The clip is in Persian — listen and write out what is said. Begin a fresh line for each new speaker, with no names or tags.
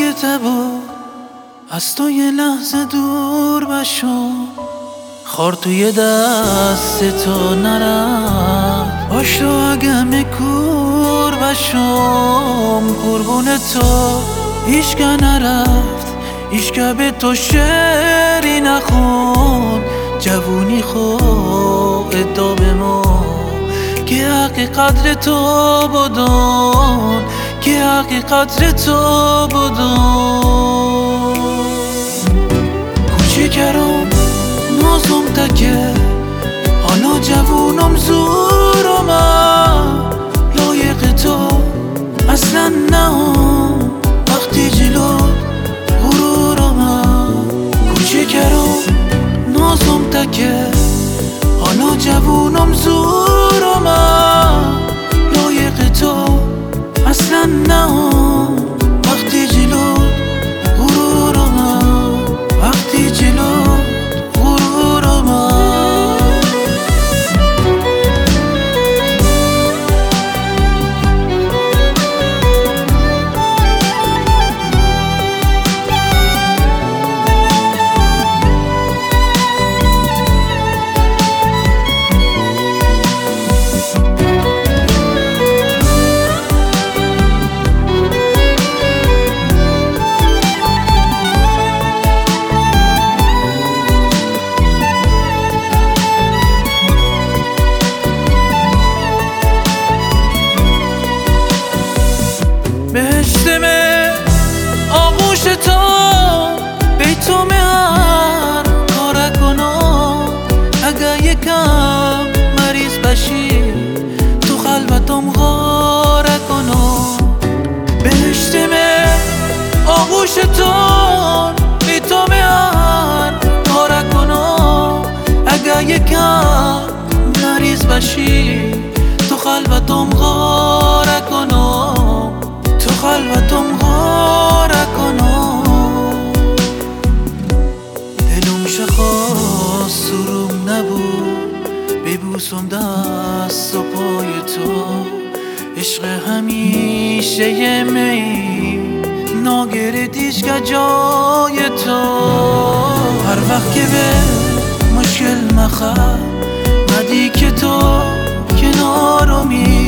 های تبا از تو یه لحظه دور بشم، خار توی دست تو نرفت، باش تو اگم کور بشم. قربون تو هیچگه نرفت، هیچگه به تو شعری نخون. جوونی خود ادعا به ما که حقی قدر تو بدون، که حقی قدر تو بدون. کوچیکرم نازم تکه حالا جوونم زورم، لایق تو اصلا نهم وقتی جلو غرورم. کوچیکرم نازم تکه حالا جوونم زورم، لایق تو اصلا نهم وقتی جلو غرورم، وقتی جلو غرورم. بهشتم آغوش تو بیتو هر کار کنم. اگه یکم مریض بشی تو خلوتم غار کنم. بهشتم آغوش تو بیتو هر کار کنم. اگه یکم مریض بشی تو خلوتم غار کنم، تو خلوتم غار کنم. دلم شخاص سروم نبود ببوسم دست و پای تو. عشق همیشه یه می ناگردیش که جای تو. هر وقت که به مشکل مخواه مدی که تو کنارمی،